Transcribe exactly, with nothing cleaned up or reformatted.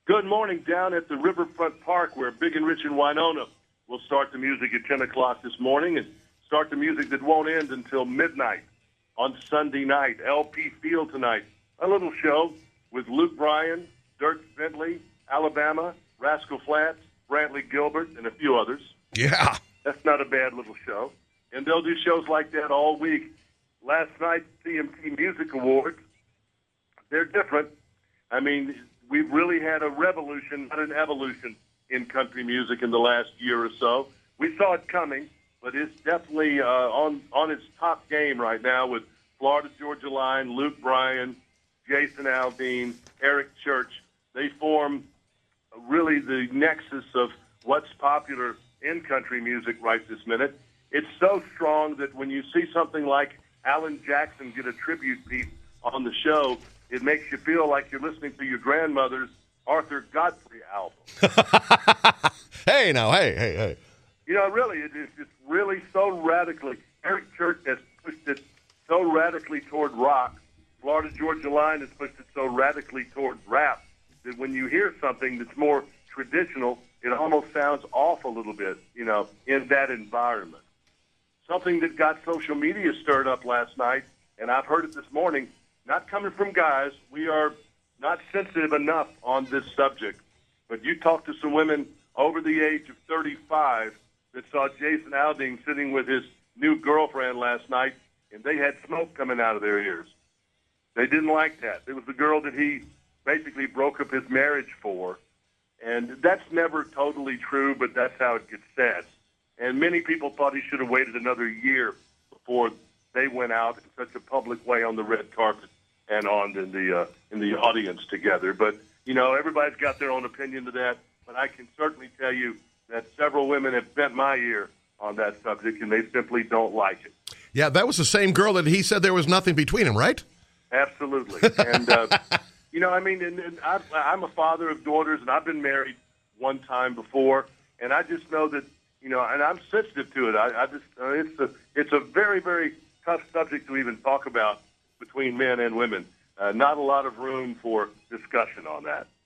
Good morning down at the Riverfront Park where Big and Rich and Winona will start the music at ten o'clock this morning and start the music that won't end until midnight on Sunday night. L P Field tonight. A little show with Luke Bryan, Dirk Bentley, Alabama, Rascal Flatts, Brantley Gilbert, and a few others. Yeah. That's not a bad little show. And they'll do shows like that all week. Last night, C M T Music Awards, they're different. I mean, we've really had a revolution, not an evolution, in country music in the last year or so. We saw it coming, but it's definitely uh, on, on its top game right now with Florida Georgia Line, Luke Bryan, Jason Aldean, Eric Church. They form really the nexus of what's popular in country music right this minute. It's so strong that when you see something like Alan Jackson get a tribute piece on the show, it makes you feel like you're listening to your grandmother's Arthur Godfrey album. Hey, now, hey, hey, hey. You know, really, it is just really so radically. Eric Church has pushed it so radically toward rock. Florida Georgia Line has pushed it so radically toward rap that when you hear something that's more traditional, it almost sounds off a little bit, you know, in that environment. Something that got social media stirred up last night, and I've heard it this morning, not coming from guys. We are not sensitive enough on this subject. But you talk to some women over the age of thirty-five that saw Jason Aldean sitting with his new girlfriend last night, and they had smoke coming out of their ears. They didn't like that. It was the girl that he basically broke up his marriage for. And that's never totally true, but that's how it gets said. And many people thought he should have waited another year before they went out in such a public way on the red carpet and on in the uh, in the audience together. But, you know, everybody's got their own opinion to that. But I can certainly tell you that several women have bent my ear on that subject, and they simply don't like it. Yeah, that was the same girl that he said there was nothing between them, right? Absolutely. And, uh, you know, I mean, and, and I, I'm a father of daughters, and I've been married one time before, and I just know that, you know, and I'm sensitive to it. I, I just, uh, it's a, it's a very, very tough subject to even talk about between men and women. Uh, not a lot of room for discussion on that.